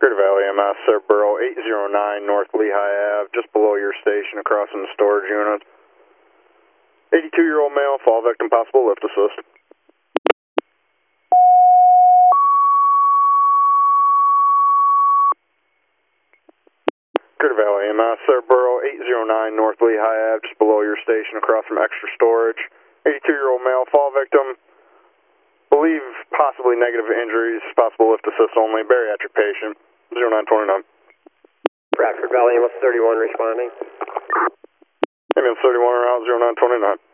Crater Valley MS, Cerebro 809 North Lehigh Ave, just below your station, across from the storage unit. 82-year-old male, fall victim, possible lift assist. Crater Valley MS, Cerebro 809 North Lehigh Ave, just below your station, across from extra storage. 82-year-old male, fall victim, believe possibly negative injuries, possible lift assist only, bariatric patient, 0929. Bradford Valley, MS 31 responding. MS 31 around 0929.